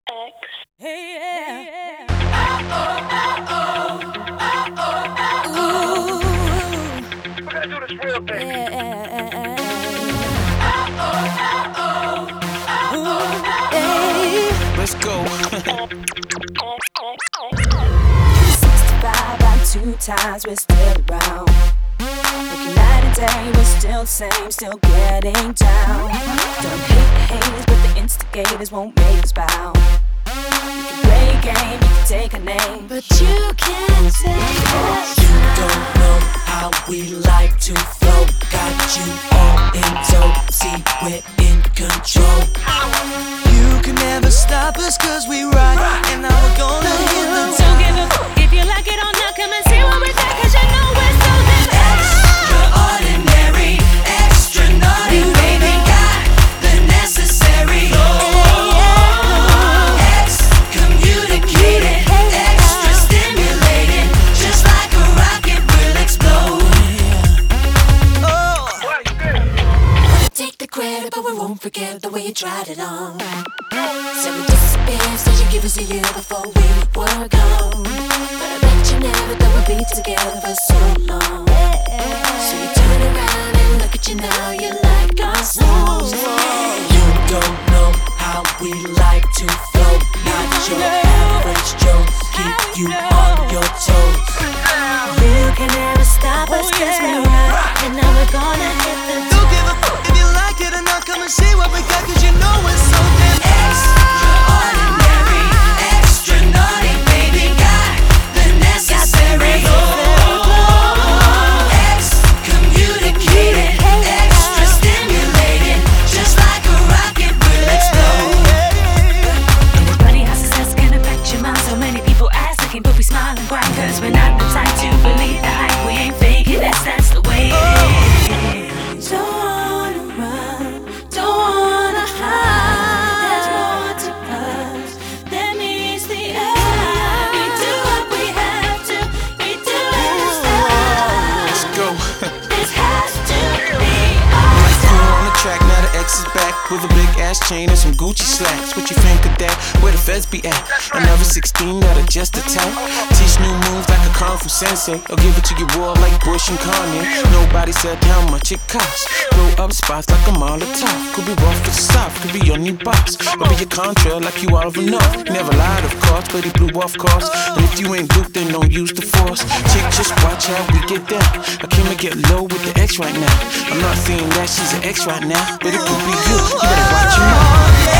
Hey, yeah. We're gonna do this real big. Let's go. 65 by 2 times, we're still around. Working night and day, we're still the same, still getting down. Don't hate the haters, but the instigators won't make us bow. You can play a game, you can take a name, but you can't take us. You don't know how we like to flow. Got you all in tow. See, we're in control. You can never stop us, cause we rock. And now we're gonna hit the top. Don't give a fuck if you like it or not. Come and see what we got, cause you know we're so damn extraordinary, extra naughty, baby, got the necessary. Excommunicated, extra stimulated, just like a rocket will explode. Take the credit, but we won't forget the way you tried it on. Said we disappeared, said you give us a year before we were gone. But I bet you never thought we'd be together for so long. So you turn around and look at you now, you like our songs. You don't know how we like to flow. Not your average Joe, keep you on your toes. You can never stop us, cause we're right. And now we're gonna hit the top. Don't give a fuck if you like it or not. Come and see what we got, cause you know it's so damn extraordinary, extra naughty, baby, got the necessary. Excommunicated, extra stimulated, just like a rocket will explode. Funny how success can affect your mind. So many people ask, looking, but we smile and bright, cause we're not the type to believe the hype. We ain't faking, that's the way it is. Don't wanna run, don't wanna hide. There's more to us than meets the eye. We do what we have to, we do it Let's go. This has to be We're on the track, now the X is back with a big ass chain and some Gucci slacks. What you think of that? Where the feds be at? Another 16 that are just a tap. Teach new moves like a kung fu sensei, or give it to you raw like Bush and Kanye. Nobody said how much it costs. Blow up spots like a Molotov. Could be rough to stop, could be your new box, or be your contra like you Oliver North. Never lied, of course, but he blew off course. And if you ain't Luke, then don't use the force. Chick, just watch how we get down. I came to get low with the X right now. I'm not saying that she's an X right now, but it could be you. You better watch your mouth.